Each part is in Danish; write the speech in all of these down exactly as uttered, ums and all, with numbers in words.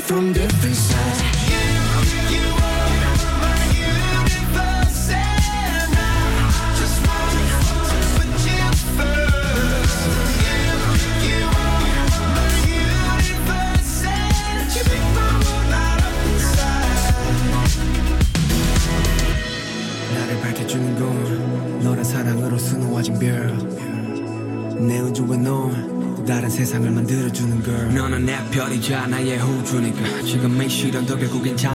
from different sides. You, you are my universe, and I just want to put you first. You, you are my universe, and you make my world light up inside. 나를 밝혀주는 건 너란 사랑으로 수놓아진 별. 내 우주에 넌 다른 세상을 만들어주는 girl. 너는 내 별이자 나의 호주니까 지금 이 시련도 결국엔 자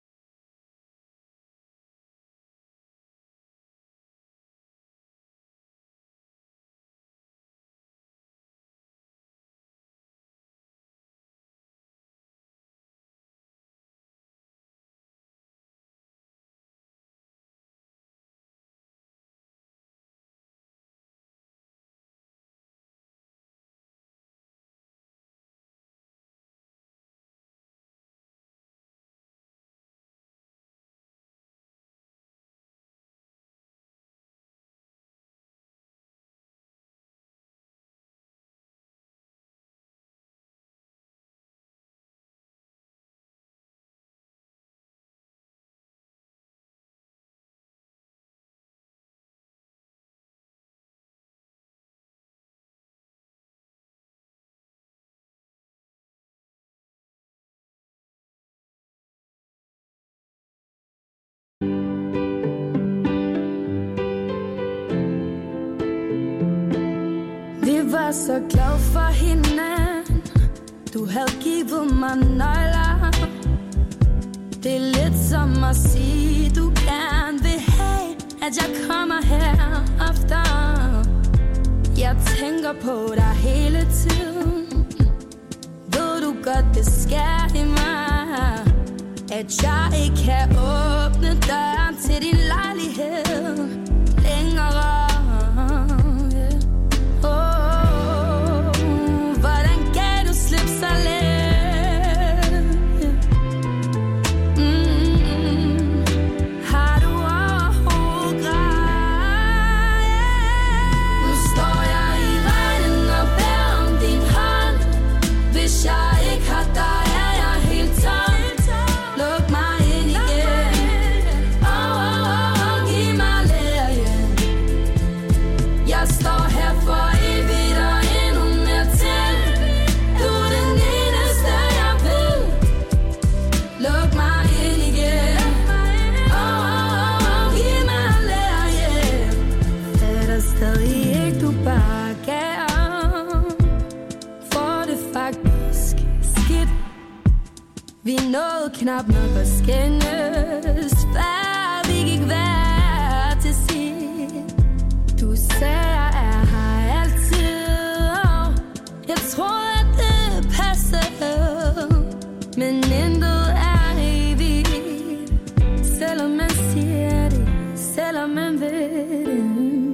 Vi var så glad for hinanden. Du havde givet mig nøgler. Det er lidt som at sige, du gerne vil have, at jeg kommer her ofte. Jeg tænker på dig hele tiden. Ved du godt, det sker i mig, at jeg ikke kan åbne døren til din lejlighed længere. Vi nåede knap nok at skændes, før vi gik hver til sit. Du sagde, jeg er her altid, og jeg troede, at det passede. Men intet er evigt, selvom man siger det, selvom man ved det.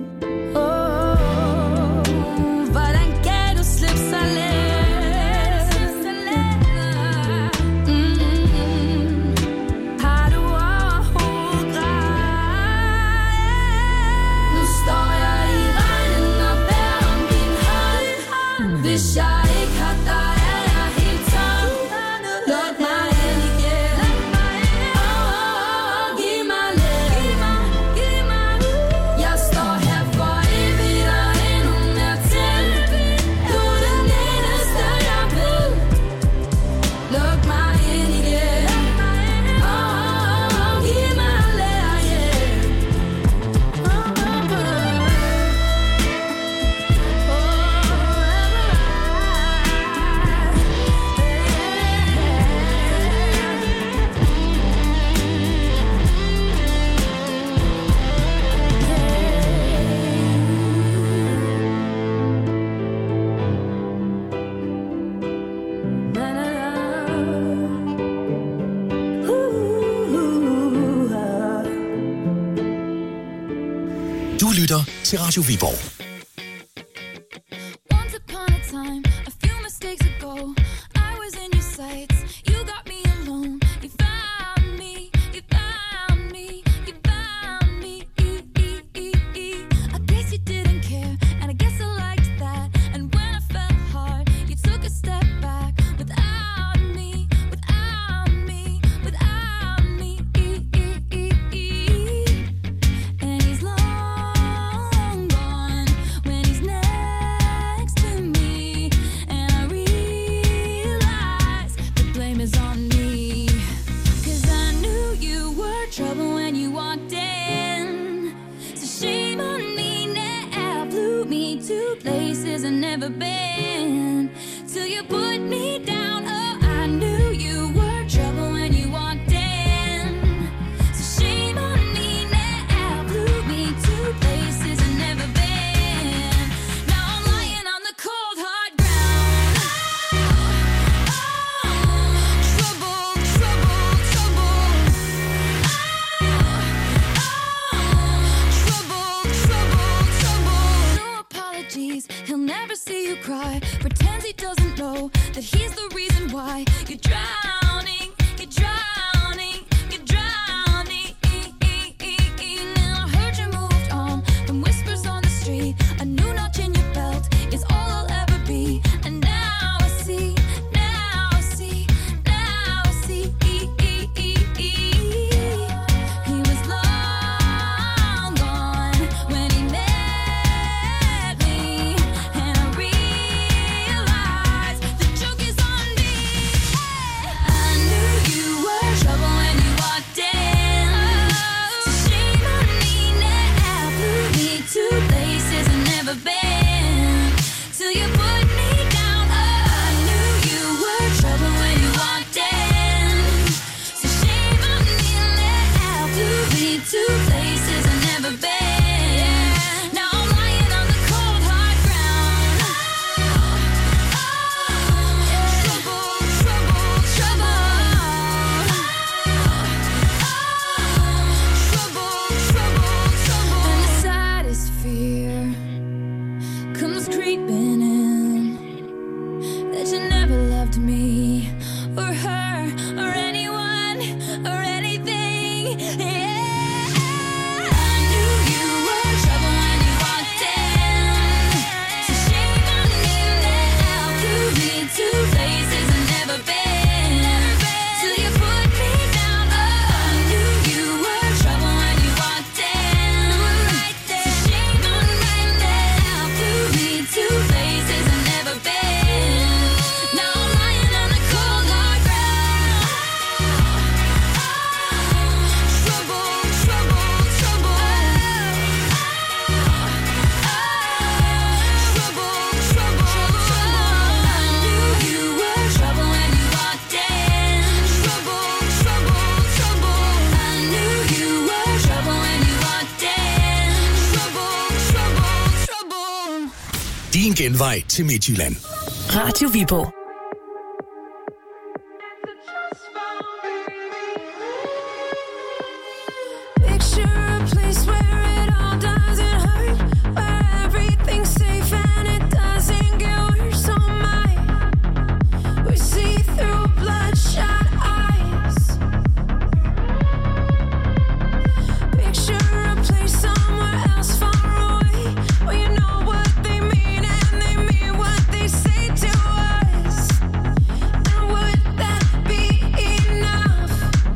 Til Radio Viborg. never been. Till you put me down, oh, I knew you were trouble when you walked in. So shame on me now, blew me to places I've never been. Now I'm lying on the cold hard ground. Oh, oh, trouble, trouble, trouble. Oh, oh, trouble, trouble, trouble. No apologies, he'll never see you cry. Pretends he doesn't know that he's the reason why you're drowning, you're drowning, you're drowning. Now I heard you moved on from whispers on the street. A new notch in your belt is all I'll ever be. And now I see, now I see, now I see. He was long gone when he met me, and I realized the joke is on me. I knew you were trouble when you walked in. So shame on me now, blew me to places I've never been. Till you put me down, oh, I knew you were trouble when you walked in. So shame on me now, blew me to places I've never been. Now I'm lying on the cold hard ground. Trouble, trouble, trouble. Trouble, trouble, trouble. And the saddest fear comes creeping in, that you never loved me or her or anyone or anything. Yeah. I knew you were trouble when you walked in. So shame on me now, blew me to places I've never been. Till you put me down, oh, I knew you were trouble when you walked in. So shame on me now, blew me to places I've never been. Now I'm lying on the cold hard ground. Trouble, trouble, trouble. Trouble, trouble, trouble. I knew you were trouble when you walked in. Trouble, trouble, trouble. I knew you were trouble when you walked in. Trouble, trouble, trouble. Din genvej til Midtjylland. Radio Viborg. Picture a place where it all doesn't hurt, where everything's safe and it doesn't get worse. Oh my, we see through bloodshot eyes. Picture a place somewhere else far away, where you know what they mean and they mean what they say to us. And would that be enough?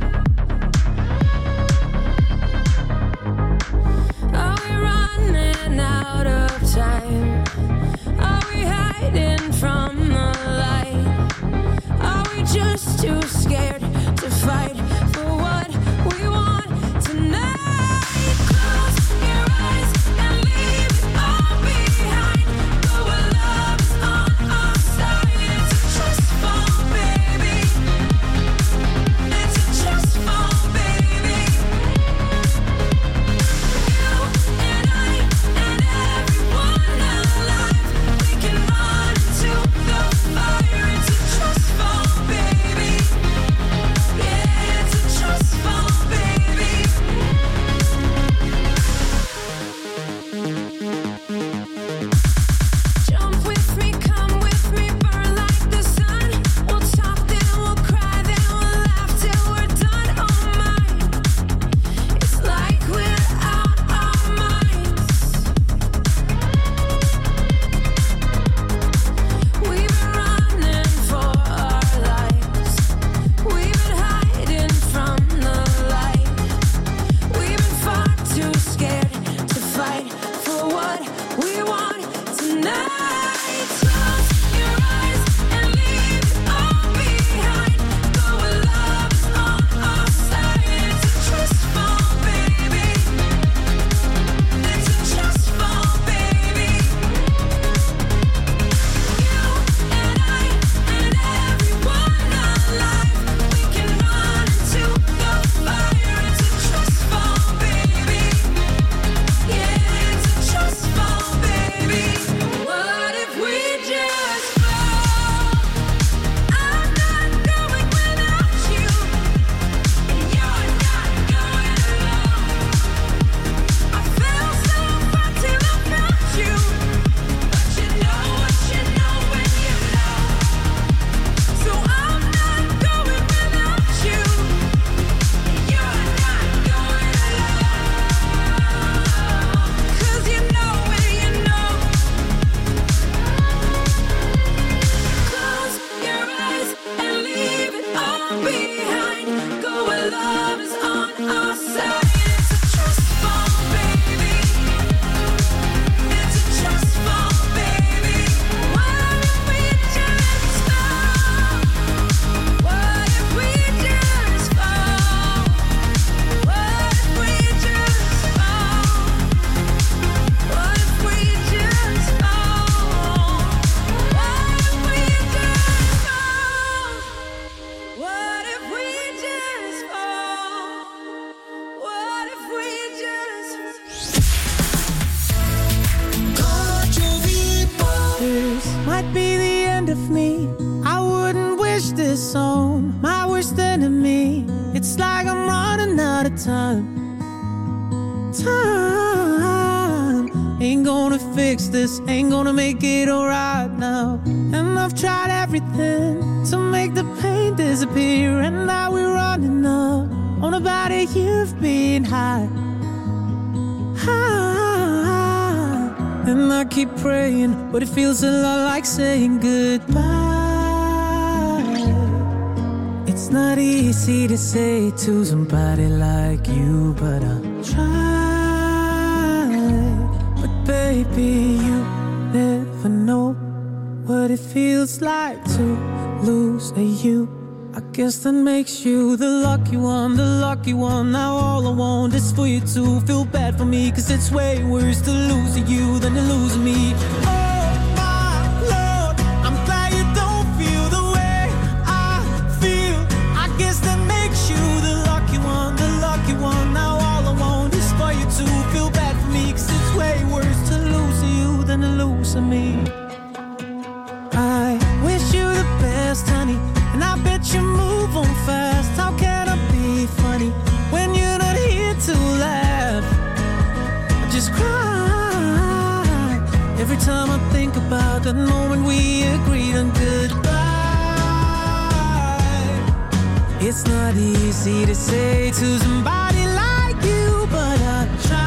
Are we running out of time? Are we hiding from the light? Are we just too scared to fight for what we want tonight? Close your eyes and leave it all behind. Go where love's on our side. It's a trust fall, baby. It's a trust fall, baby. You and I and everyone alive, we can run to the fire. It's a trust fall, baby. fall behind. Go where love is on our side. It's a trust fall, baby. It's a trust fall, baby. What if we just fall? What if we just fall? What if we just fall? What if we just fall? What if we just fall? What if we just fall? What if we just This might be the end of me. I wouldn't wish this on my worst enemy. It's like I'm running out of time. Time ain't gonna fix this, ain't gonna make it alright now. And I've tried everything to make the pain disappear, and now we're running up on about a year of being high. High. And I keep praying, but it feels a lot like saying goodbye. It's not easy to say to somebody like you, but I'll try. But baby, you never know what it feels like to lose a you. I guess that makes you the lucky one, the lucky one. Now all I want is for you to feel bad for me, 'cause it's way worse to lose you than to lose me. Oh my Lord, I'm glad you don't feel the way I feel. I guess that makes you the lucky one, the lucky one. Now all I want is for you to feel bad for me, 'cause it's way worse to lose you than to lose me. I wish you the best, honey, and I bet you move on fast. How can I be funny when you're not here to laugh? I just cry every time I think about that moment we agreed on goodbye. It's not easy to say to somebody like you, but I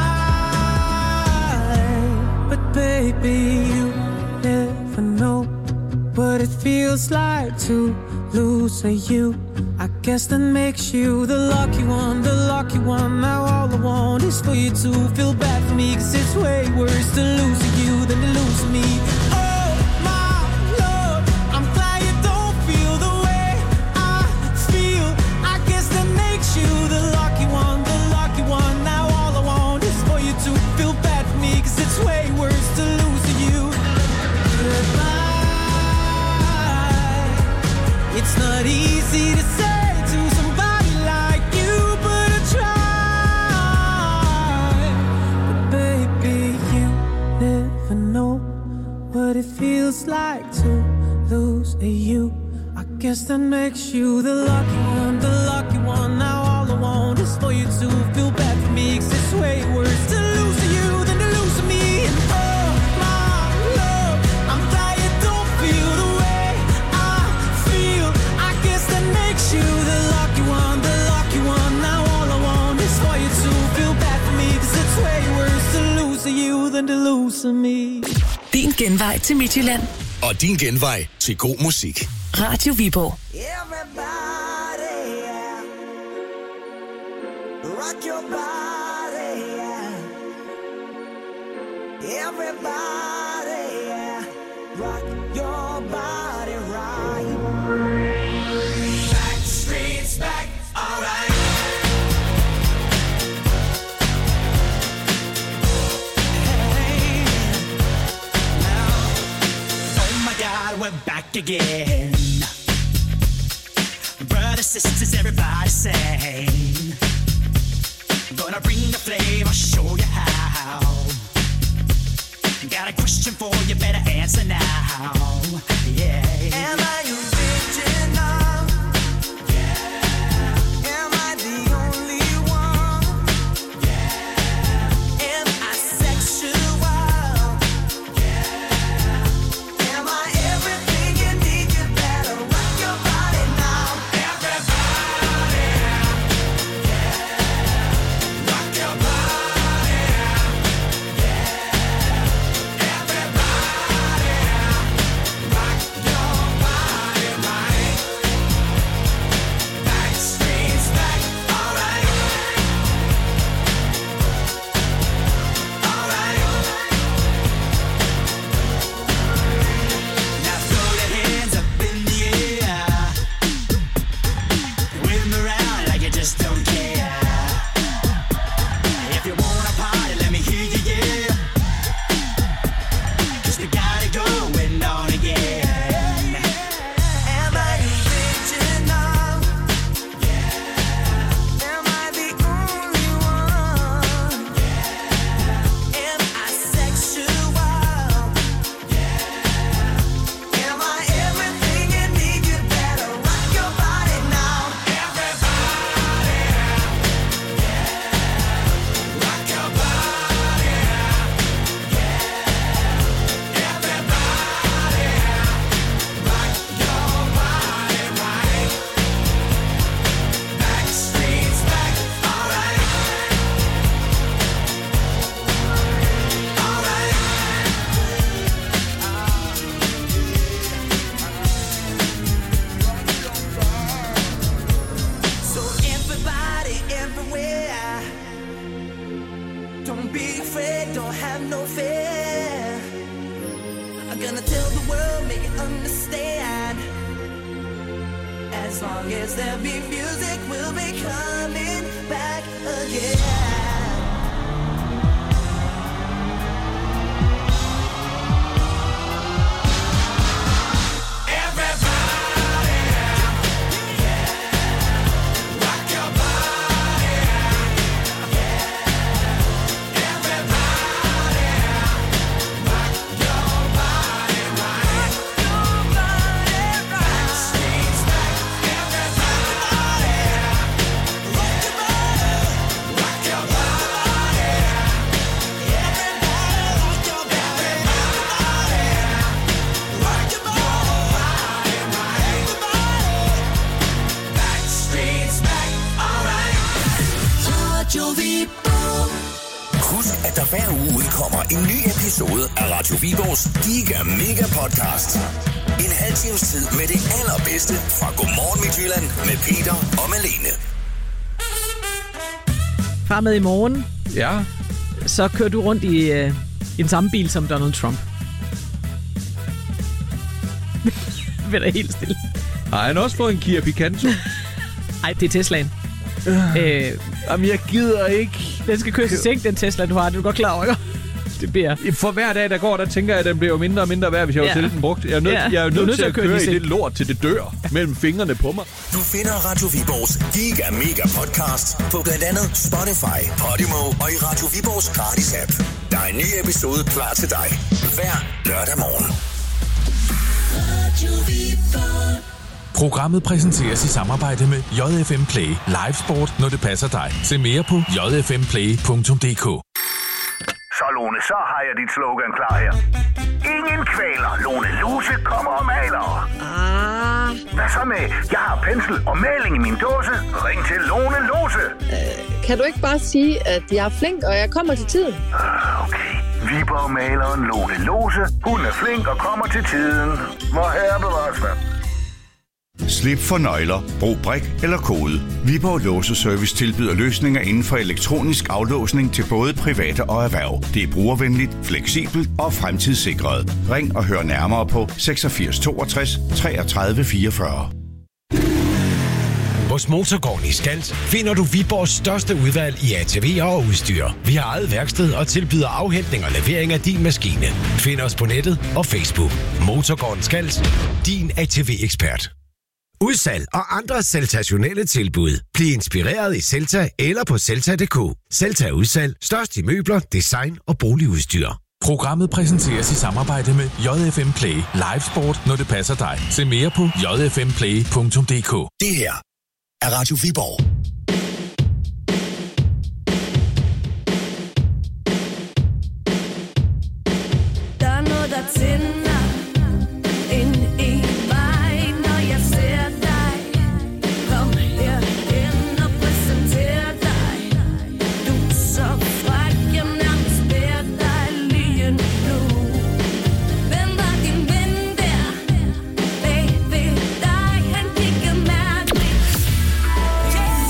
try. But baby, you never know what it feels like to lose a you. I guess that makes you the lucky one, the lucky one. Now all I want is for you to feel bad for me, 'cause it's way worse to lose you than to lose me. Oh my Lord, I'm glad you don't feel the way I feel. I guess that makes you the lucky one, the lucky one. Now all I want is for you to feel bad for me, 'cause it's way worse to lose you. Goodbye. It's not easy to say to somebody like you, but I try. But baby, you never know what it feels like to lose a you. I guess that makes you the lucky one, the lucky one. Now all I want is for you to feel bad for me, 'cause it's way worse to lose you than to lose me. And oh my love, I'm glad you don't feel the way I feel. I guess that makes you the lucky one, the lucky one. Now all I want is for you to feel bad for me, 'cause it's way worse to lose you than to lose me. Din genvej til Midtjylland. Og din genvej til god musik. Radio Viborg. Everybody, yeah. Rock your body, yeah. Everybody, yeah. Rock your body right. Back streets back, alright. Hey, now, oh my God, we're back again. Brothers, sisters, everybody sing. Gonna bring the flame, I'll show you how. Got a question for you, better answer now. Yeah. Am I original? Yeah. Am I the only one? Yeah. Am I sexual? Yeah. Am I everything you need? You better rock your body now. Everybody, yeah. Rock your body, yeah. Everybody, rock your body. As long as there be music, we'll be coming back again. Husk, at der hver uge udkommer en ny episode af Radio Viborgs Giga Mega Podcast. En halv times tid med det allerbedste fra Godmorgen Midtjylland med Peter og Malene. Fremad i morgen, Ja. så kører du rundt i øh, en samme bil som Donald Trump. Vend dig helt stille. Har han også fået en Kia Picanto? Ej, det er Teslaen. Øh, Jamen, jeg gider ikke. den skal køres i sænk, den Tesla, du har. Det er du godt klar over, ikke? Det bliver... For hver dag, der går, der tænker jeg, at den bliver mindre og mindre værd, hvis jeg var Ja. til den brugt. Jeg er nødt, Ja. jeg er Du nødt, nødt til at køre, den i sænk. det lort, til det dør mellem fingrene på mig. Du finder Radio Viborgs Giga Mega Podcast på blandt andet Spotify, Podimo og i Radio Viborgs gratis app. Der er en ny episode klar til dig hver lørdag morgen. Radio Viborg. Programmet præsenteres i samarbejde med J F M Play. Live sport, når det passer dig. Se mere på j f m play punktum d k. Så Lone, så har jeg dit slogan klar her. Ingen kvæler, Lone Luse kommer og maler. Ah, Hvad så med, jeg har pensel og maling i min dåse. Ring til Lone Lose. kan du ikke bare sige, at jeg er flink, og jeg kommer til tiden? Okay, Viborg-maleren Lone Lose. Hun er flink og kommer til tiden. Hvor herre bevares med. Slip for nøgler, brug brik eller kode. Viborg Låseservice tilbyder løsninger inden for elektronisk aflåsning til både private og erhverv. Det er brugervenligt, fleksibelt og fremtidssikret. Ring og hør nærmere på seksogfirs toogtres treogtredive fireogfyrre. Hos Motorgården i Skals finder du Viborgs største udvalg i A T V'er og udstyr. Vi har eget værksted og tilbyder afhentning og levering af din maskine. Find os på nettet og Facebook. Motorgården Skals, din A T V-ekspert. Udsalg og andre sensationelle tilbud. Bliv inspireret i Celta eller på celta punktum d k. Celta Udsalg. Størst i møbler, design og boligudstyr. Programmet præsenteres i samarbejde med J F M Play. Live sport, når det passer dig. Se mere på j f m play punktum d k. Det her er Radio Viborg. Der er noget, der tænder ind i mig, når jeg ser dig. Kom herhen og præsenter dig. Du er så fræk, jeg nærmest beder dig lige nu. Hvem var din ven der? Bag ved dig, han kiggede mærkeligt.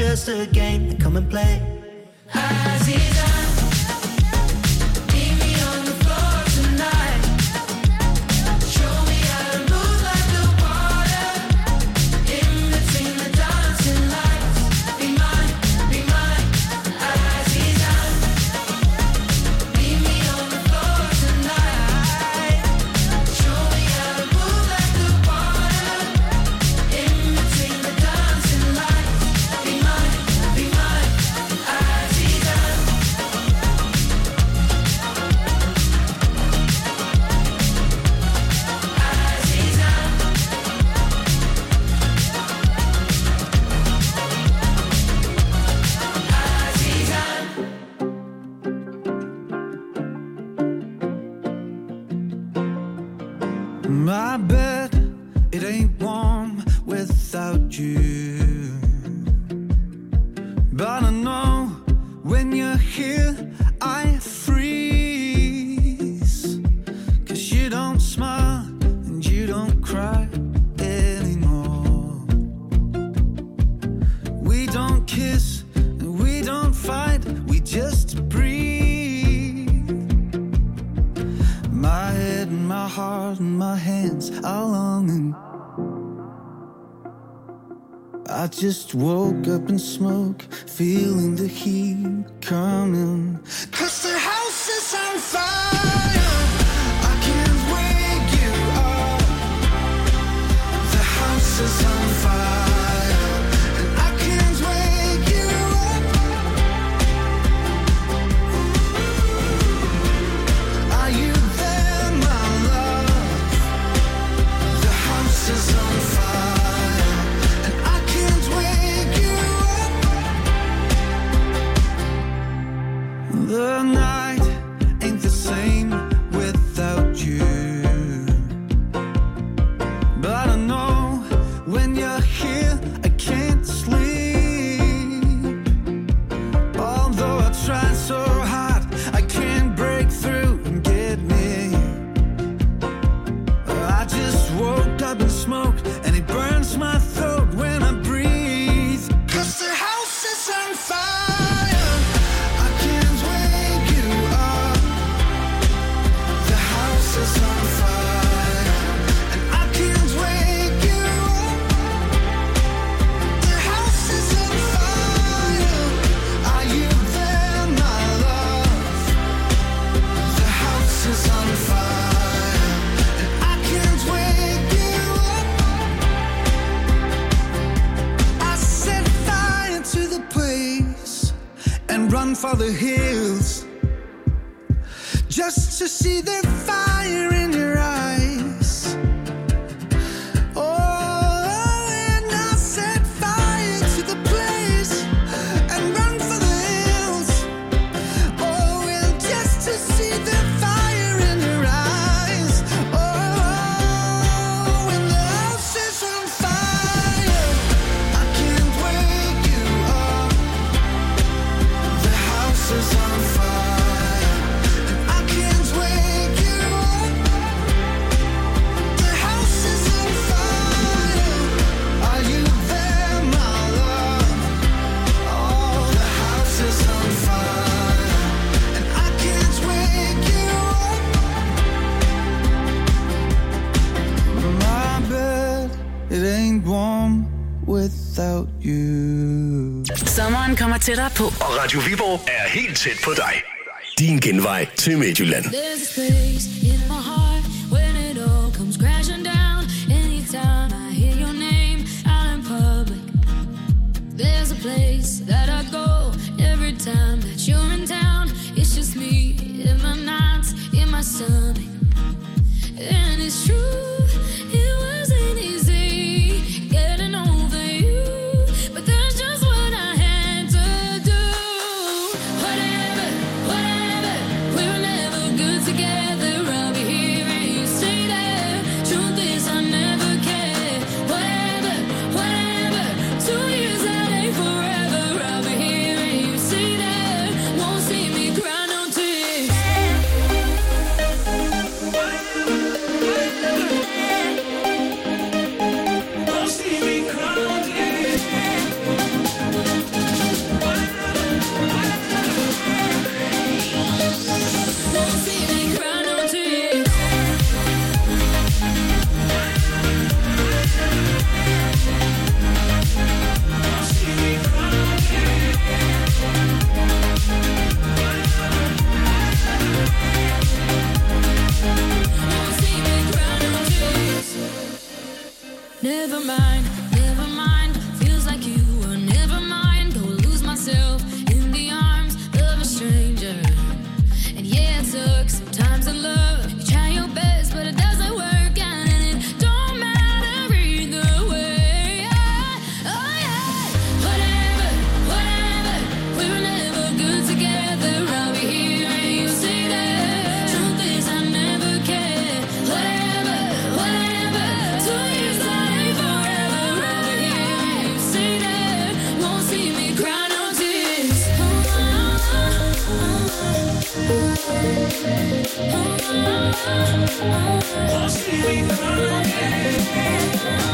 just a game, come and play. Aziza, meet me on the floor tonight. Show me how to move like the water in between the dancing lights. Be mine, be mine, Aziza. Meet me on the floor tonight. Show me how to move like the water in between the dancing lights. Be mine, be mine, Aziza. My bed, it ain't warm without you. But I know when you're here, I freeze. Cause you don't smile and you don't cry anymore. We don't kiss and we don't fight, we just breathe. My head and my heart and my hands are longing. I just woke up in smoke, feeling the heat coming. Cause the house is on fire, I can't wake you up. The house is on fire, and I can't wake you up. Are you there, my love? The house is on fire, and I can't wake you up. The night ain't the same without you. But I know when you're here, I can't sleep. Although I try so hard, I can't break through and get me. I just woke up in smoke, and it burns my throat when I breathe. Cause the house is on fire, I can't wake you up. The house is on fire, and I can't wake you up. The house is on fire, are you there, my love? The house is on fire, and I can't wake you up. I set fire to the place and run for the hills, just to see the fire in your eyes. Oh, and I set fire to the place and run for the hills. Oh, well, just to see the fire in your eyes. Oh, when the house is on fire, I can't wake you up. The house is on fire, and I can't wake you up. The house is on fire, are you there, my love? Oh, the house is on fire, and I can't wake you up. My bed, it ain't warm without you. Sommeren kommer tættere på. Og Radio Viborg er helt tæt på dig. Din genvej til Midtjylland. There's a space in my heart when it all comes crashing down. Anytime I hear your name out in public, there's a place that I go every time that you're in town. It's just me in my nights, in my stomach. And it's true, it wasn't easy getting over you, but that's just what I had to do. Whatever, whatever, we were never good together. I'll be here and you stay there. Truth is, I never cared. Whatever, whatever, two years that ain't forever. I'll be here and you stay there. Won't see me cry no tears. Won't see me cry no tears. Won't see me cry again.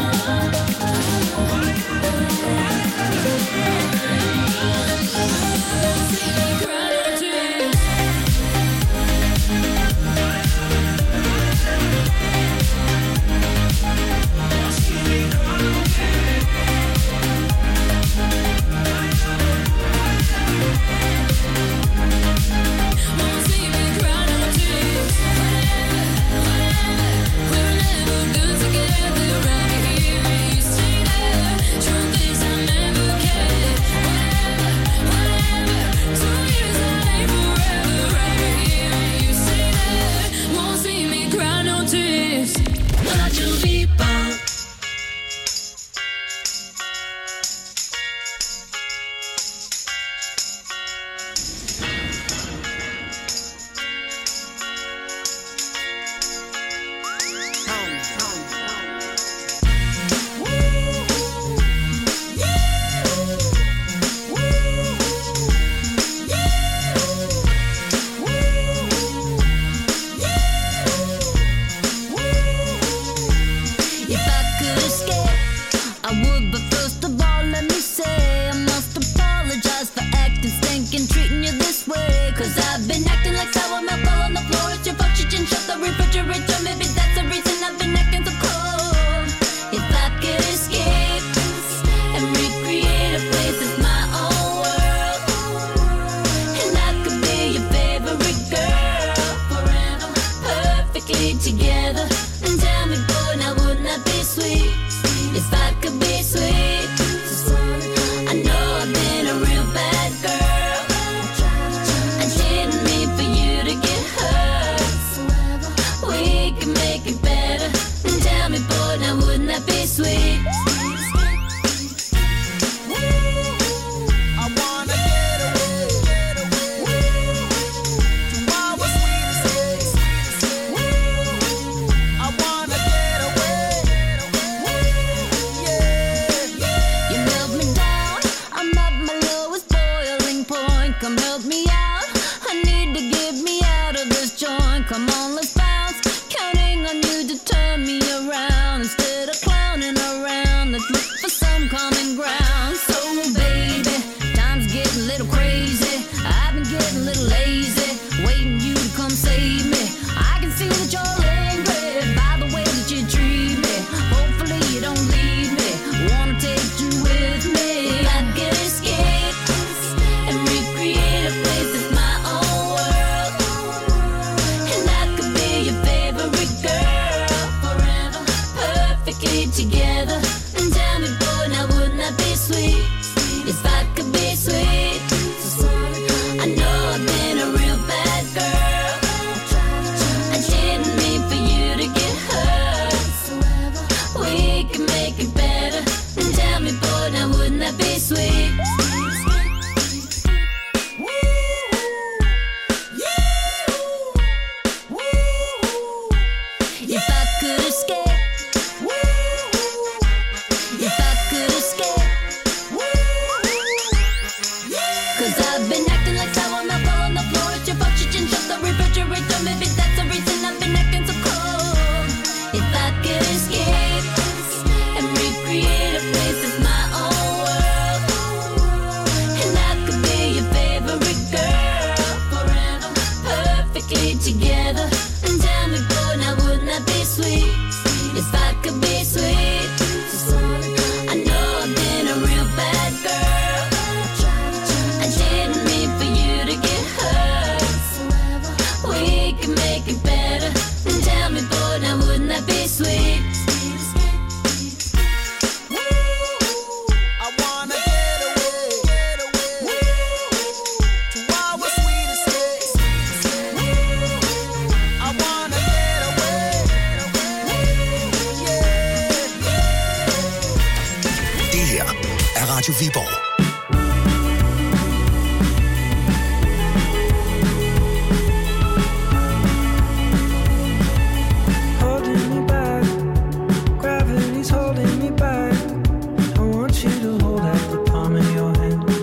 Radio Viborg.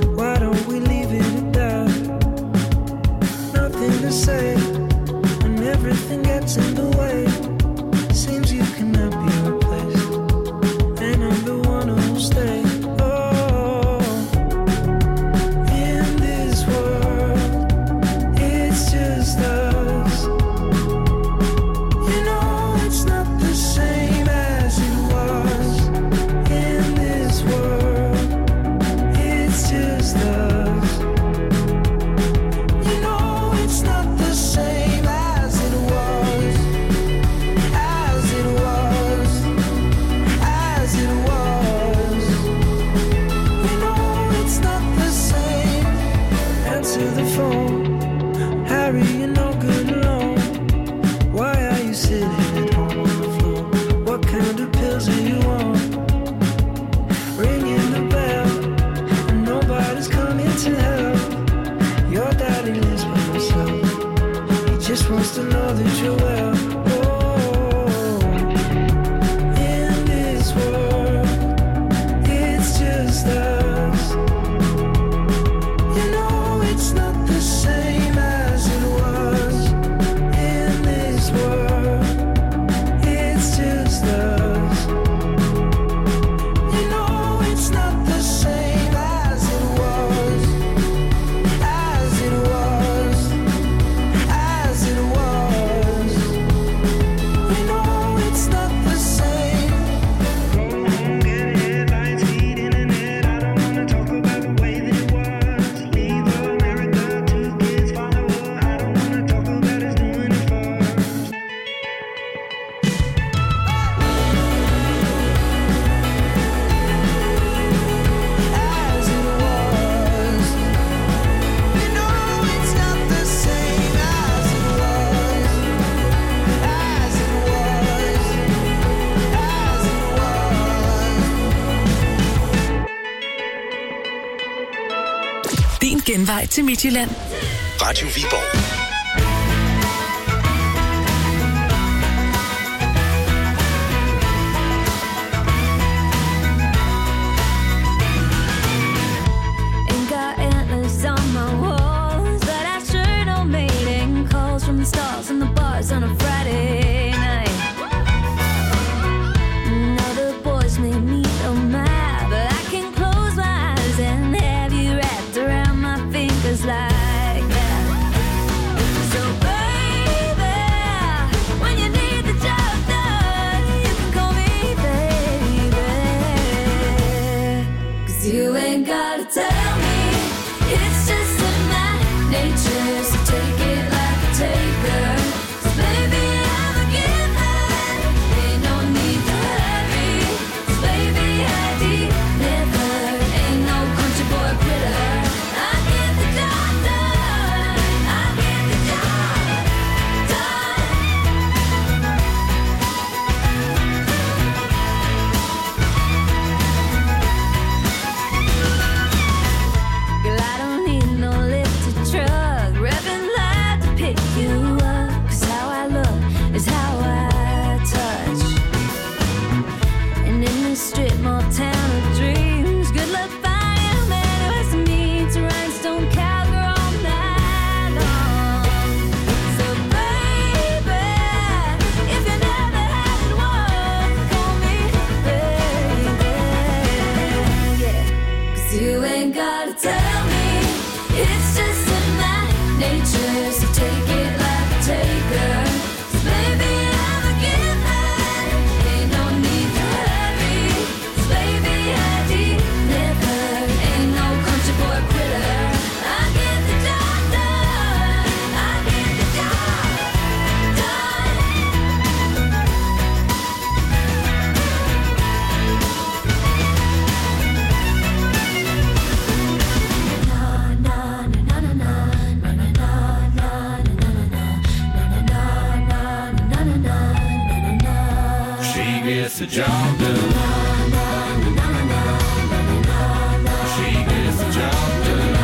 Say, I everything gets in the way. Seems you cannot be replaced, and I'm the one who'll stay. Oh, in this world, it's just us. You know it's not the same as it was. In this world, it's just us. You know it's not the same as it was. As it was. As it was. You know it's not the same. Answer the phone. Harry, you're no good alone. Why are you sitting at home on the floor? What kind of pills are you on? Ringing the bell, and nobody's coming to help. Your daddy lives by himself. He just wants to know that you're well. Oh, in this world, it's just us. You know it's not the same as it was. In this world, it's just us. You know it's not the same as it was. As it was. As it was. You know it's not the same. Go home, get headlines, feed internet. I don't wanna talk about the way that it was. Leave America, two kids, follow her. I don't wanna talk about us doing it first. As it was. You know it's not the same as it was. As it was. As it was. Din genvej til Midtjylland. Radio Viborg. Ain't got antlers on my walls, but I sure don't mating calls from the stars and the bars on a Friday night. No, the boys may meet on my, but I can close my eyes and have you wrapped around my fingers like that. So baby, when you need the job done, you can call me baby. 'Cause you ain't gotta tell me, it's just in my nature. So take it like a taker. 'Cause baby, I'm a giver. Ain't no need to hurry. 'Cause baby, I deliver. Ain't no country boy quitter. I get the job done. I get the job done. Girl, I don't need no lifted truck, revving loud to pick you up. 'Cause how I look is how I touch. And in this strip mall town of dreams, good luck finding a man who has me to rhinestone cowgirl all night long. So baby, if you never had one, call me baby. Yeah. 'Cause you ain't gotta tell me, it's just in my nature. So take it like a taker. 'Cause baby, I'm a giver. Ain't no need to hurry. 'Cause baby, I deliver. Ain't no country boy quitter. I get the job done. I get the job done. She gets the job done. She gets the job done.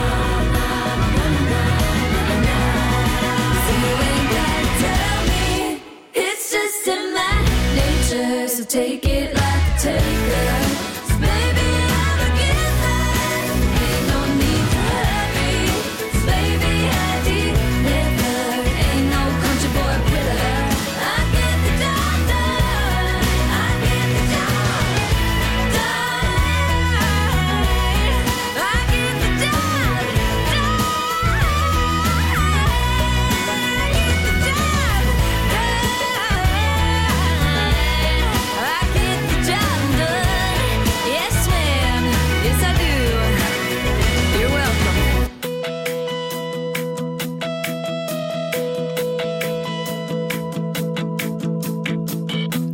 So you ain't gotta tell me, it's just in my nature. So take it like a taker. 'Cause baby, I'm a giver. Ain't no need to hurry. 'Cause baby, I deliver. Ain't no country boy quitter.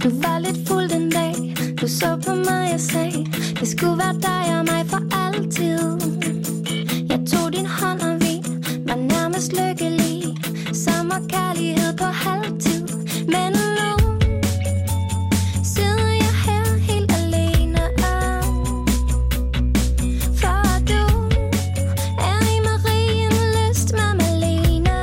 Du var lidt fuld den dag. Du så på mig og sagde, det skulle være dig og mig for altid. Jeg tog din hånd og vi var nærmest lykkelige. Sommerkærlighed på halvtid. Men nu sidder jeg her helt alene. For du er i Marienlyst med Malene.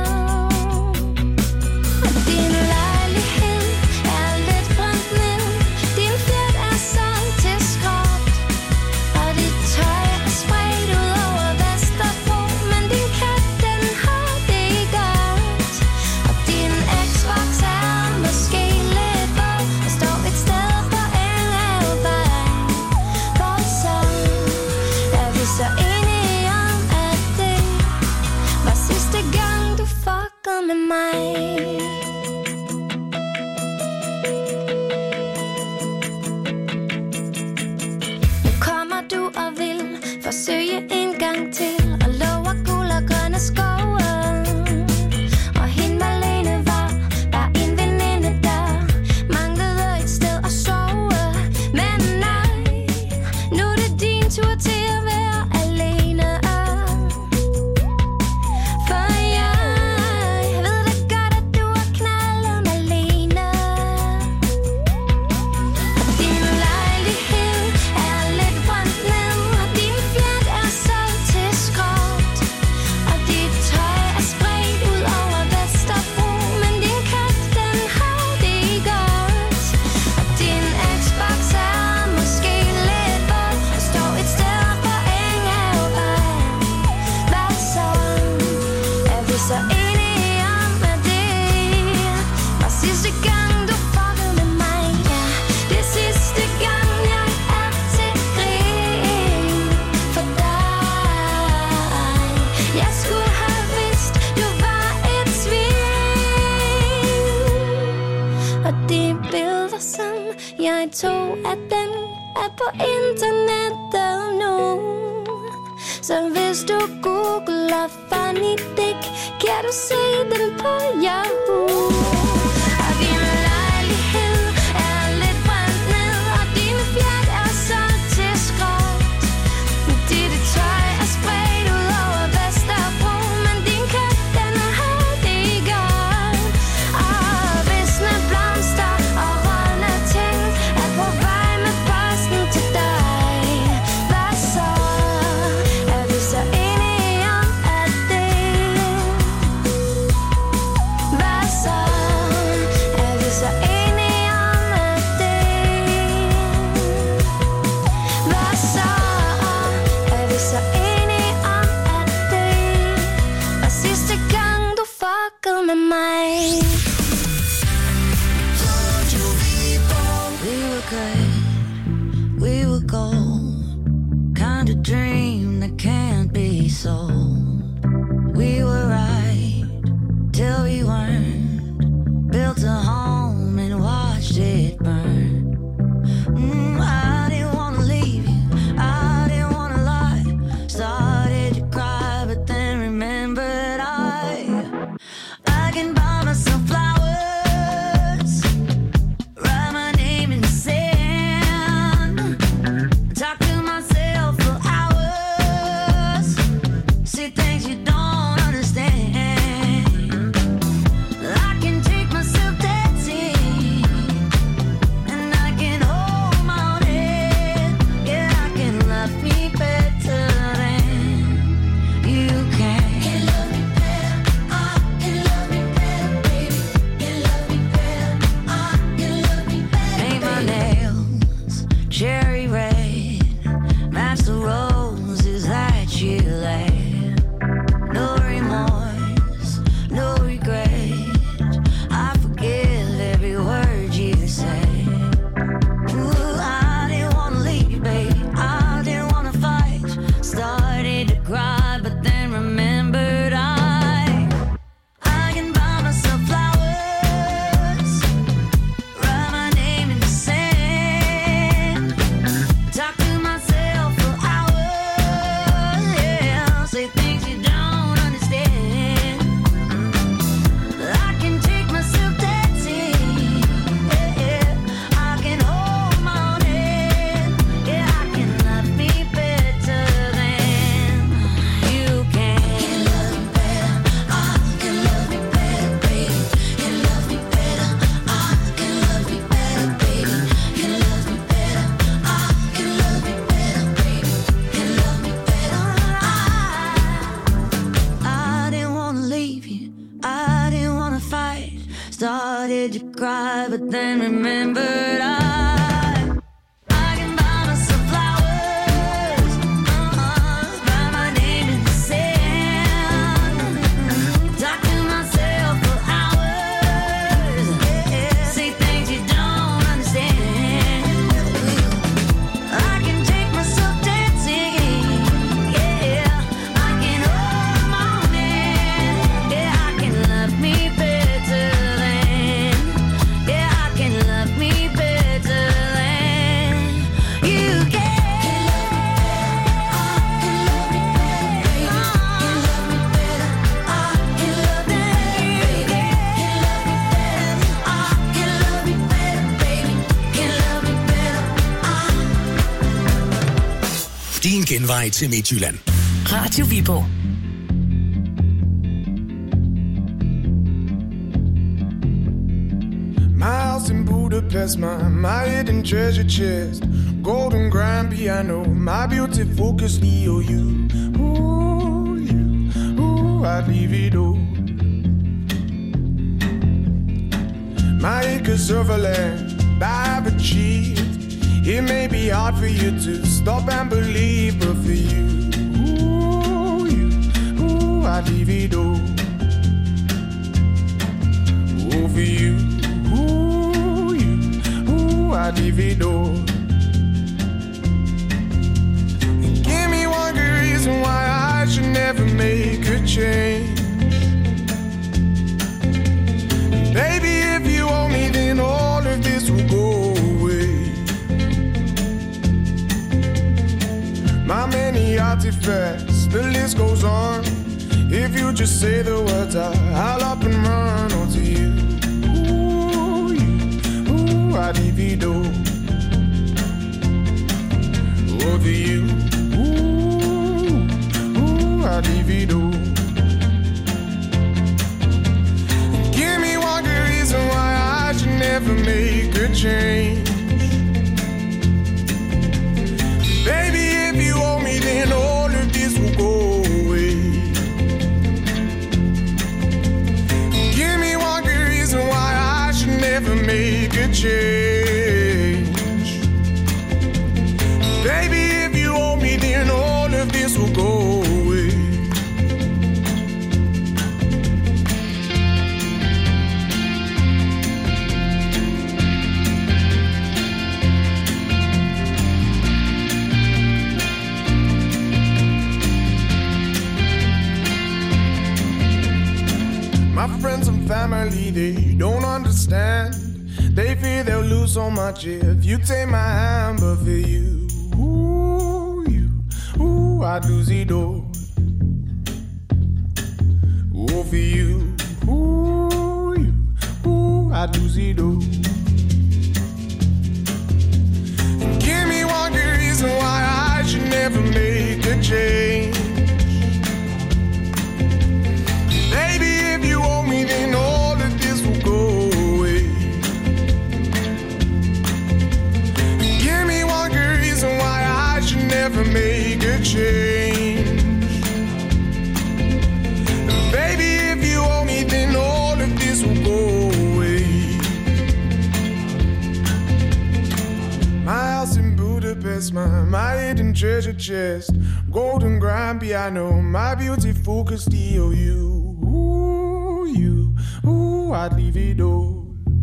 Og din lejlighed er lidt brændt ned. Din flet er solgt til skrot. Og dit tøj er spredt ud over Vesterbro. Men din kat, den har det godt. Og din Xbox er måske lidt våd og står et sted på Engelvej. For så er vi så enige om, at det var sidste gang, du fuckede med mig. Nu kommer du og vil forsøge en gang til og lover guld og grønne skove. Og hende Malene var bare en veninde, der manglede et sted at sove. Men nej, nu er det din tur til at være alene. For jeg ved da godt, at du har knaldet Malene. Og din lejlighed er lidt brændt ned. Og din flet er solgt til skrot. Og dit tøj er spredt ud over Vesterbro. Men din kat, den har det godt. Og din Xbox er måske lidt våd og står et sted på Engelvej. Hvad så? Er vi så enige om, at det var sidste gang, du fuckede med mig? Ja, det er sidste gang, jeg er til grin for dig. Jeg skulle have vidst, du var et svin. Og de billeder, som jeg tog af den, er på internettet nu. Så hvis du googler funny dick, kan du se den på Yahoo. Og din lejlighed er lidt brændt ned. Og din flet er solgt til skrot. Dit tøj er spredt ud over Vesterbro. Men din kat, den har det godt. Og visne blomster og rådne ting er på vej med posten til dig. Hvad så? Er vi så enige om, at det? Hvad så? Er vi så enige om, at det? Hvad så? Er vi så enige om, at det var sidste gang, du fuckede med mig? We were good, we were gold. Kind of dream that can't be sold. We were right till we weren't. Built a home and watched it burn. Mm, I didn't wanna leave you, I didn't wanna lie. Started to cry, but then remembered I I can buy myself flowers, write my name in the sand, talk to myself for hours, sit did you cry? But then remembered I, I can buy myself flowers, uh-huh, write my name in the sand, talk to myself for hours, yeah, say things you don't understand. I can take myself dancing, yeah, I can hold my own hand, yeah, I can love me better than, yeah, I can love me better than you can. Din genvej til Midtjylland. Radio Viborg. My house in Budapest, my, my hidden treasure chest, golden grand piano, my beauty focus, E O U. Ooh, you, ooh, I'd leave it all. My acres of land I've achieved. It may be hard for you to stop and believe, but for you, ooh, you, ooh, I'd leave it all. Ooh, for you, ooh, you, ooh, I'd leave it all. And give me one good reason why I should never make a change. Baby, if you owe me, then all of this will go away. My many artifacts, the list goes on. If you just say the words, I, I'll up and run onto you. Ooh, you, ooh, I'd leave it all. Over you, ooh, ooh, I'd leave it all. Give me one good reason why I should never make a change. Baby, if you owe me, then all of this will go away. Give me one good reason why I should never make a change. Baby, if you owe me, then all of this will go away. My friends and family, they don't understand. They fear they'll lose so much if you take my hand. But for you, ooh, you, ooh, I'd lose it all. Ooh, for you, ooh, you, ooh, I'd lose it all. Give me one good reason why I should never make a change. Baby, if you owe me, then all of this will go away. Give me one good reason why I should never make a change. Baby, if you owe me, then all of this will go away. My house in Budapest, my, my hidden treasure chest, golden grand piano, my beauty focused E O U. Ooh, you, ooh, I'd leave it all.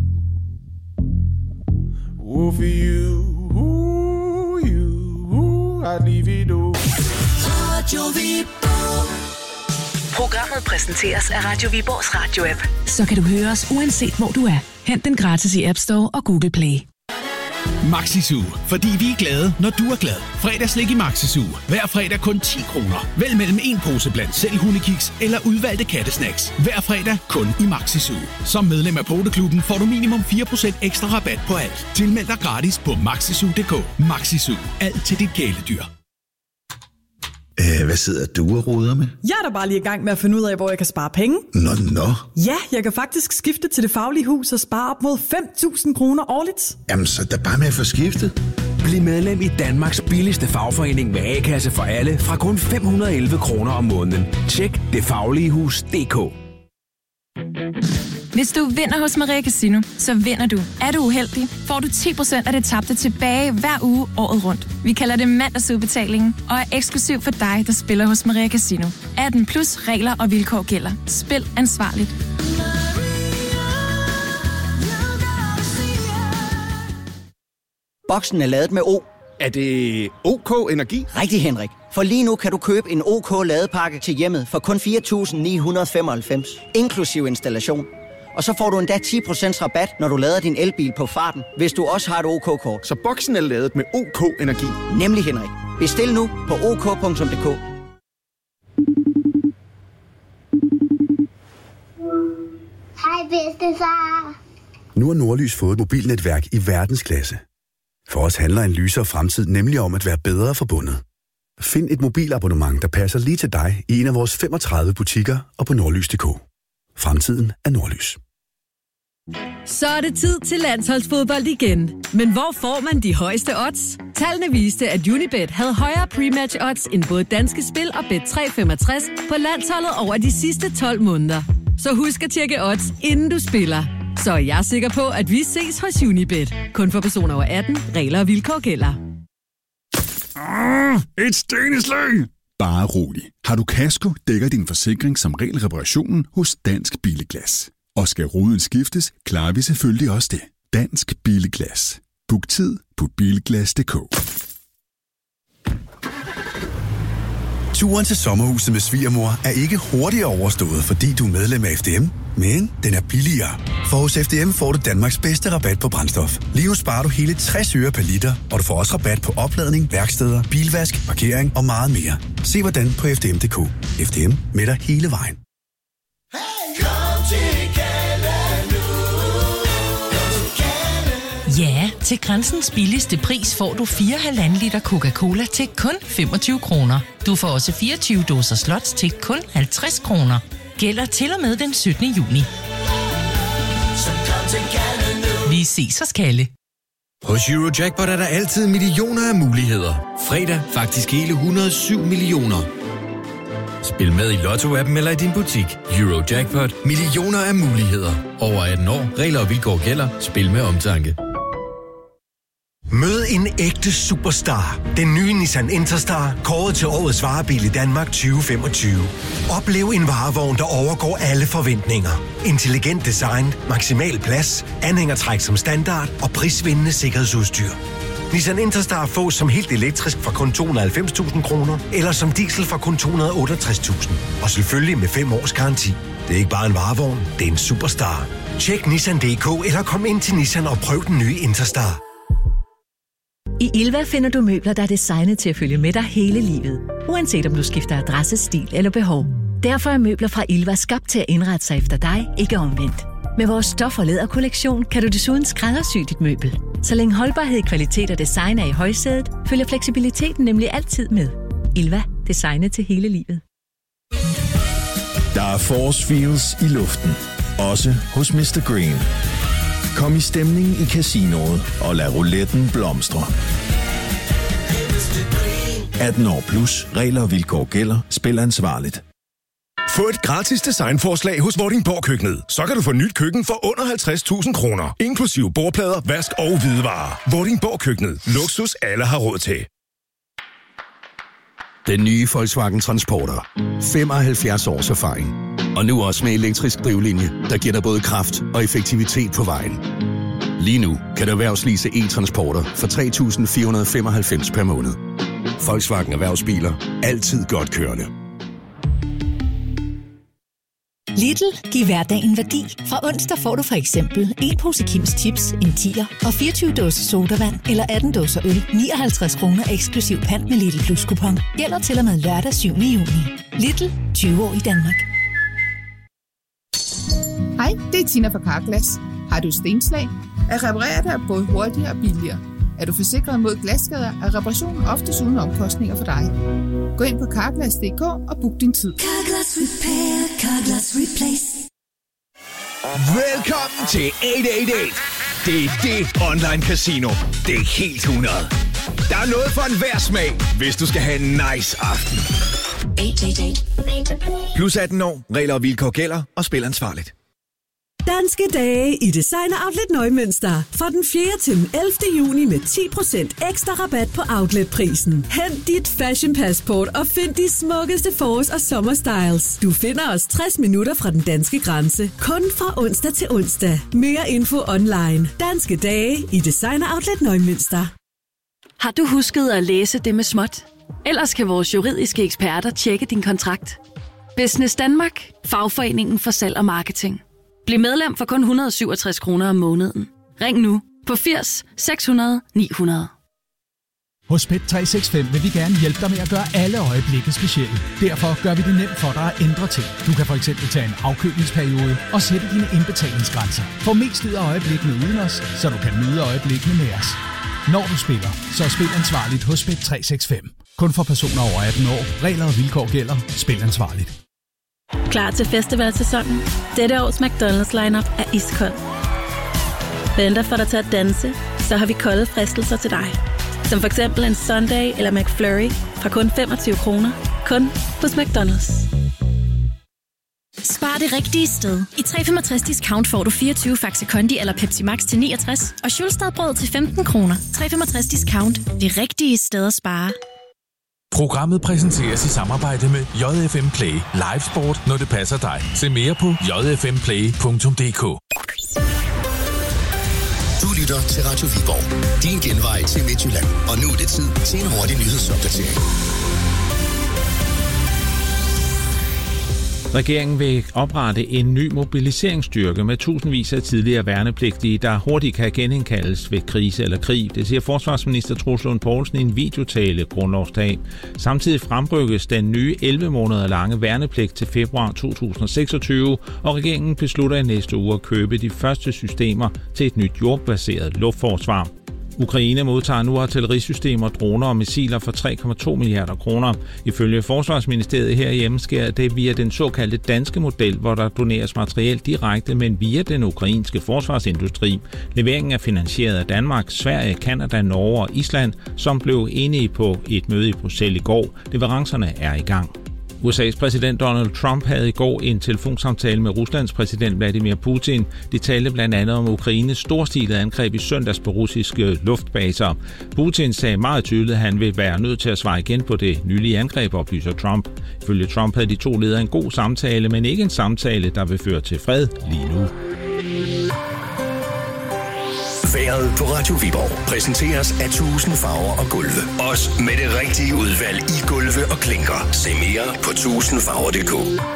Ooh, for you, ooh, you, ooh, I'd leave it all. Radio Viborg. Programmet præsenteres af Radio Viborgs radio-app. Så kan du høre os uanset hvor du er. Hent den gratis i App Store og Google Play. Maxisu, fordi vi er glade, når du er glad. Fredagslik i Maxisu. Hver fredag kun ti kroner. Vælg mellem en pose blandt selv hundekiks eller udvalgte kattesnacks. Hver fredag kun i Maxisu. Som medlem af Poteklubben får du minimum fire procent ekstra rabat på alt. Tilmeld dig gratis på maxisu punktum d k. Maxisu. Alt til dit kæledyr. Æh, hvad sidder du og roder med? Jeg er da bare lige i gang med at finde ud af, hvor jeg kan spare penge. Nå, nå. Ja, jeg kan faktisk skifte til Det Faglige Hus og spare op mod fem tusind kroner årligt. Jamen, så er der bare med at få skiftet. Bliv medlem i Danmarks billigste fagforening med A-kasse for alle fra kun fem hundrede og elleve kroner om måneden. Tjek det faglige hus punktum d k. Hvis du vinder hos Maria Casino, så vinder du. Er du uheldig, får du ti procent af det tabte tilbage hver uge året rundt. Vi kalder det mandagsudbetalingen og er eksklusiv for dig, der spiller hos Maria Casino. atten plus regler og vilkår gælder. Spil ansvarligt. Boksen er ladet med O. Er det OK Energi? Rigtig, Henrik. For lige nu kan du købe en OK ladepakke til hjemmet for kun fire tusind ni hundrede og femoghalvfems, inklusiv installation. Og så får du endda ti procent rabat, når du lader din elbil på farten, hvis du også har et OK-kort. Så boksen er ladet med OK Energi? Nemlig, Henrik. Bestil nu på ok punktum d k. Hej bedstefar. Nu har Nordlys fået et mobilnetværk i verdensklasse. For os handler en lysere fremtid nemlig om at være bedre forbundet. Find et mobilabonnement, der passer lige til dig i en af vores femogtredive butikker og på nordlys punktum d k. Fremtiden er Nordlys. Så er det tid til landsholdsfodbold igen. Men hvor får man de højeste odds? Tallene viste, at Unibet havde højere pre-match odds end både Danske Spil og Bet tre femogtres på landsholdet over de sidste tolv måneder. Så husk at tjekke odds, inden du spiller. Så er jeg sikker på, at vi ses hos Unibet. Kun for personer over atten. Regler og vilkår gælder. Ah, et steneslag! Bare rolig. Har du kasko, dækker din forsikring som regel reparationen hos Dansk Billiglas. Og skal ruden skiftes, klarer vi selvfølgelig også det. Dansk Billiglas. Book tid på bilglas punktum d k. Turen til sommerhuset med svigermor er ikke hurtigere overstået, fordi du er medlem af F D M, men den er billigere. For hos F D M får du Danmarks bedste rabat på brændstof. Lige nu sparer du hele tres øre per liter, og du får også rabat på opladning, værksteder, bilvask, parkering og meget mere. Se hvordan på f d m punktum d k. F D M med dig hele vejen. Ja, til Grænsens billigste pris får du fire komma fem liter Coca-Cola til kun femogtyve kroner. Du får også fireogtyve dåser slots til kun halvtreds kroner. Gælder til og med den syttende juni. Vi ses hos Kalle. Hos Eurojackpot er der altid millioner af muligheder. Fredag faktisk hele et hundrede og syv millioner. Spil med i Lotto-appen eller i din butik. Eurojackpot. Millioner af muligheder. Over atten år. Regler og vilkår gælder. Spil med omtanke. Mød en ægte superstar. Den nye Nissan Interstar, kåret til årets varebil i Danmark tyve femogtyve. Oplev en varevogn, der overgår alle forventninger. Intelligent design, maksimal plads, anhængertræk som standard og prisvindende sikkerhedsudstyr. Nissan Interstar fås som helt elektrisk fra kun to hundrede og halvfems tusind kroner, eller som diesel fra kun to hundrede og otteogtres tusind. Og selvfølgelig med fem års garanti. Det er ikke bare en varevogn, det er en superstar. Tjek Nissan punktum d k eller kom ind til Nissan og prøv den nye Interstar. I Ilva finder du møbler, der er designet til at følge med dig hele livet. Uanset om du skifter adresse, stil eller behov. Derfor er møbler fra Ilva skabt til at indrette sig efter dig, ikke omvendt. Med vores stof- og læderkollektion kan du desuden skræddersy dit møbel. Så længe holdbarhed, kvalitet og design er i højsædet, følger fleksibiliteten nemlig altid med. Ilva. Designet til hele livet. Der er force feels i luften. Også hos mister Green. Kom i stemning i casinoet og lad rouletten blomstre. atten år plus. Regler og vilkår gælder. Spil ansvarligt. Få et gratis designforslag hos Vordingborg Køkkenet. Så kan du få nyt køkken for under halvtreds tusind kroner. Inklusiv bordplader, vask og hvidevarer. Vordingborg Køkkenet. Luksus alle har råd til. Den nye Volkswagen Transporter. femoghalvfjerds års erfaring. Og nu også med elektrisk drivlinje, der giver dig både kraft og effektivitet på vejen. Lige nu kan du erhvervslease e-transporter for tre tusind fire hundrede og femoghalvfems per måned. Volkswagen Erhvervsbiler. Altid godt kørende. Lidl giver hverdagen værdi. Fra onsdag får du for eksempel en pose Kims Chips, en tier og fireogtyve dåser sodavand eller atten dåser øl, nioghalvtreds kroner eksklusiv pant med Lidl Plus kupon. Gælder til og med lørdag syvende juni. Lidl, tyve år i Danmark. Hej, det er Tina fra Carglass. Har du stenslag? At reparere det er både hurtigere og billigere. Er du forsikret mod glasskader, er reparationen oftest uden omkostninger for dig. Gå ind på carglass punktum d k og book din tid. Carglass Repair, Carglass Replace. Velkommen til otte otte otte. Det er det online casino. Det er helt hundrede. Der er noget for enhver smag, hvis du skal have en nice aften. otte otte otte. Plus atten år, regler og vilkår gælder, og spil ansvarligt. Danske dage i Designer Outlet Neumünster. Fra den fjerde til den ellevte juni med ti procent ekstra rabat på outletprisen. Hent dit fashion passport og find de smukkeste forårs- og sommerstyles. Du finder os tres minutter fra den danske grænse. Kun fra onsdag til onsdag. Mere info online. Danske dage i Designer Outlet Neumünster. Har du husket at læse det med småt? Ellers kan vores juridiske eksperter tjekke din kontrakt. Business Danmark. Fagforeningen for salg og marketing. Bliv medlem for kun et hundrede og syvogtres kroner om måneden. Ring nu på firs seks hundrede ni hundrede. Hos Bet tre seks fem vil vi gerne hjælpe dig med at gøre alle øjeblikke specielle. Derfor gør vi det nemt for dig at ændre ting. Du kan for eksempel tage en afkølingsperiode og sætte dine indbetalingsgrænser. Få mest ud af øjeblikkene uden os, så du kan nyde øjeblikkene med os. Når du spiller, så spil ansvarligt hos Bet tre seks fem. Kun for personer over atten år. Regler og vilkår gælder. Spil ansvarligt. Klar til festivalsæsonen? Dette års McDonald's lineup er iskold. Venter for dig til at danse, så har vi kolde fristelser til dig. Som for eksempel en Sunday eller McFlurry fra kun femogtyve kroner. Kun hos McDonald's. Spar det rigtige sted. I tre komma femogtres discount får du fireogtyve Faxe Kondi eller Pepsi Max til niogtres og Schulstadbrød til femten kroner. tre komma femogtres discount. Det rigtige sted at spare. Programmet præsenteres i samarbejde med J F M Play. Live sport, når det passer dig. Se mere på j f m play punktum d k. Du lytter til Radio Viborg. Din genvej til Midtjylland. Og nu er det tid til en hurtig nyhedsopdatering. Regeringen vil oprette en ny mobiliseringsstyrke med tusindvis af tidligere værnepligtige, der hurtigt kan genindkaldes ved krise eller krig. Det siger forsvarsminister Troels Lund Poulsen i en videotale grundlovsdag. Samtidig fremrykkes den nye elleve måneder lange værnepligt til februar to tusind og seksogtyve, og regeringen beslutter i næste uge at købe de første systemer til et nyt jordbaseret luftforsvar. Ukraine modtager nu artillerisystemer, droner og missiler for tre komma to milliarder kroner. Ifølge Forsvarsministeriet herhjemme sker det via den såkaldte danske model, hvor der doneres materiel direkte, men via den ukrainske forsvarsindustri. Leveringen er finansieret af Danmark, Sverige, Canada, Norge og Island, som blev enige på et møde i Bruxelles i går. Leverancerne er i gang. U S A's præsident Donald Trump havde i går en telefonsamtale med Ruslands præsident Vladimir Putin. De talte blandt andet om Ukraines storstilede angreb i søndags på russiske luftbaser. Putin sagde meget tydeligt, at han vil være nødt til at svare igen på det nylige angreb, oplyser Trump. Ifølge Trump havde de to ledere en god samtale, men ikke en samtale, der vil føre til fred lige nu. Vejret på Radio Viborg præsenteres af tusind farver og gulve. Også med det rigtige udvalg i gulve og klinker. Se mere på tusind farver punktum d k.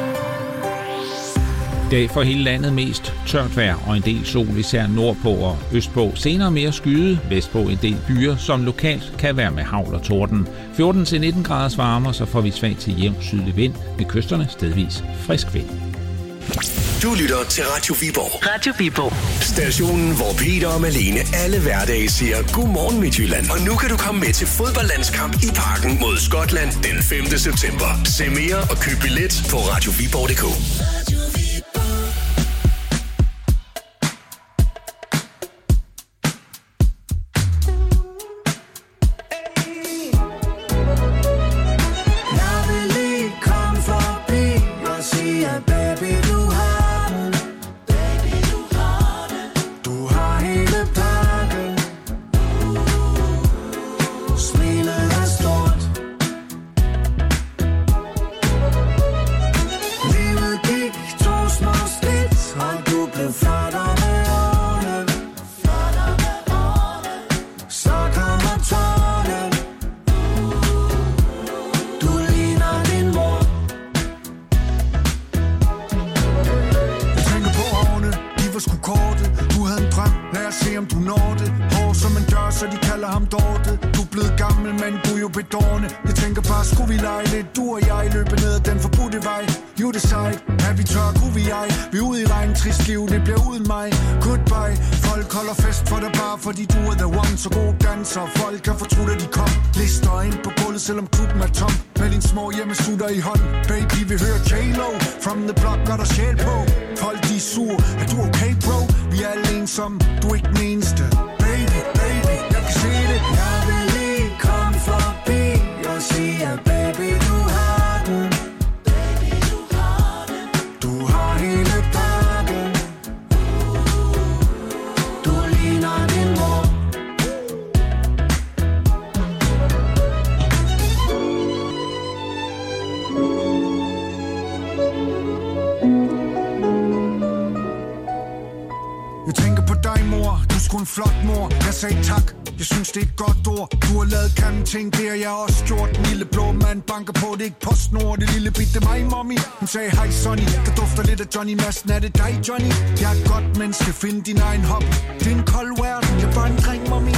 I dag for hele landet mest tørt vejr og en del sol, især nordpå og østpå. Senere mere skyde, vestpå en del byer, som lokalt kan være med hagl og torden. fjorten til nitten graders varme, så får vi svag til jævn sydlig vind. Ved kysterne stedvis frisk vind. Du lytter til Radio Viborg. Radio Viborg. Stationen, hvor Peter og Malene alle hverdage siger godmorgen Midtjylland. Og nu kan du komme med til fodboldlandskamp i Parken mod Skotland den femte september. Se mere og køb billet på radio viborg punktum d k. sgu en flot mor. Jeg sagde tak, jeg synes det er et godt ord. Du har lavet grimme ting, det har jeg også gjort. Den lille blå mand banker på, det er ikke PostNord. Det lille bit, det er mig, mommy. Hun sagde hej Sonny, der dufter lidt af Johnny Madsen. Er det dig, Johnny? Jeg er et godt menneske, find din egen hobby. Det er en kold verden, jeg er bare en dreng, mommy.